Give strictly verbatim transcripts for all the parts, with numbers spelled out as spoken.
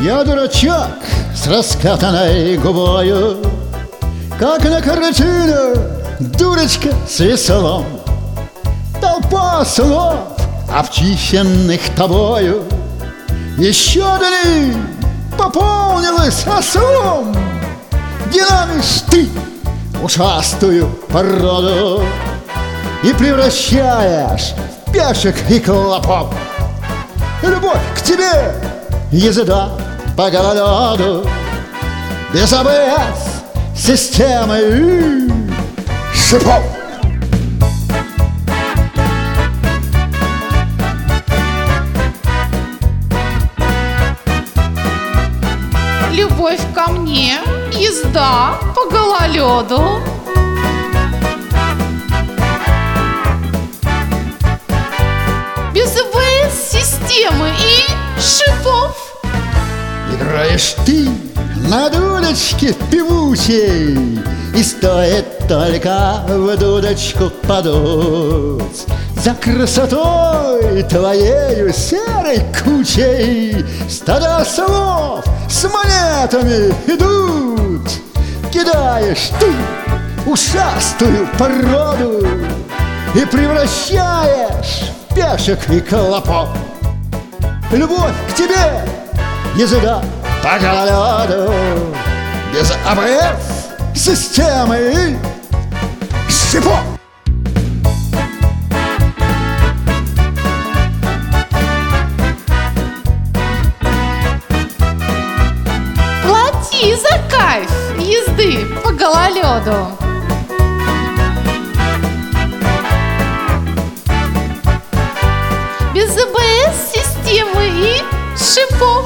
Я дурачок с раскатанной губою, как на картине дурочка с веселом. Толпа слов, обчищенных тобою, еще дали пополнилась ослом. Динамишь ты ушастую породу и превращаешь в пешек и клопов. Любовь к тебе езда по гололеду, без а бэ эс системы и шипов. Любовь ко мне, езда по гололеду. Без а бэ эс системы и шипов. Играешь ты на дудочке певучей, и стоит только в дудочку подуть. За красотой твоею серой кучей стада слов с монетами идут. Кидаешь ты ушастую породу и превращаешь в пешек и клопов. Любовь к тебе езда по гололеду, без а бэ эс системы и шипов. Плати за кайф езды по гололеду. Без а бэ эс системы и шипов.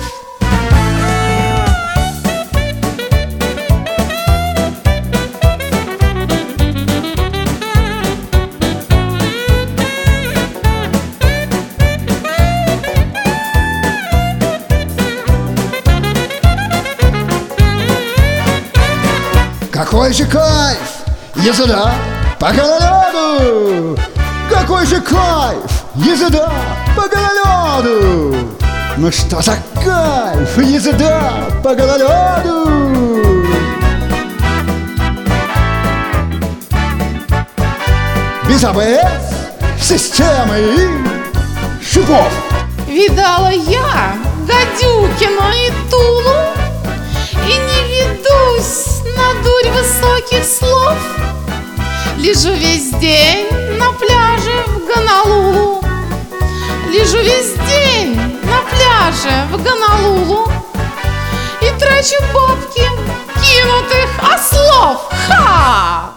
Какой же кайф езда по гололеду! Какой же кайф езда по гололеду! Ну что за кайф езда по гололеду! Без а бэ эс системы и шипов. Видала я Гадюкина и Тулу, и не ведусь на дурь высоких слов. Лежу весь день на пляже в Гонолулу, лежу весь день на пляже в Гонолулу и трачу бабки кинутых ослов.